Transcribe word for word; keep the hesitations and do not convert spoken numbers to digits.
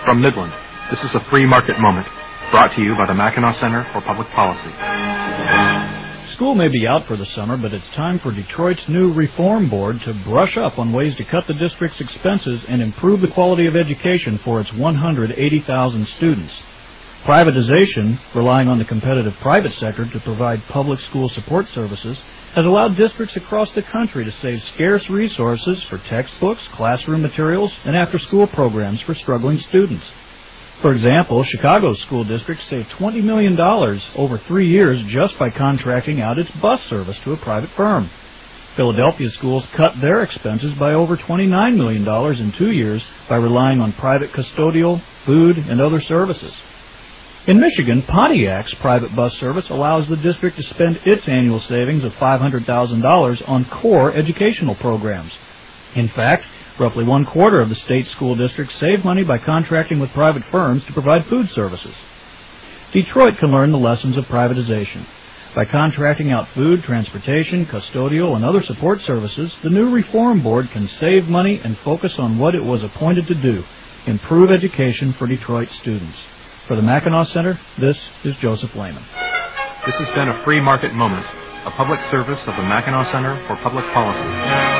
From Midland, this is a free market moment, brought to you by the Mackinac Center for Public Policy. School may be out for the summer, but it's time for Detroit's new Reform Board to brush up on ways to cut the district's expenses and improve the quality of education for its one hundred eighty thousand students. Privatization, relying on the competitive private sector to provide public school support services, has allowed districts across the country to save scarce resources for textbooks, classroom materials, and after-school programs for struggling students. For example, Chicago's school district saved twenty million dollars over three years just by contracting out its bus service to a private firm. Philadelphia schools cut their expenses by over twenty-nine million dollars in two years by relying on private custodial, food, and other services. In Michigan, Pontiac's private bus service allows the district to spend its annual savings of five hundred thousand dollars on core educational programs. In fact, roughly one quarter of the state school districts save money by contracting with private firms to provide food services. Detroit can learn the lessons of privatization. By contracting out food, transportation, custodial, and other support services, the new Reform Board can save money and focus on what it was appointed to do: improve education for Detroit students. For the Mackinac Center, this is Joseph Lehman. This has been a free market moment, a public service of the Mackinac Center for Public Policy.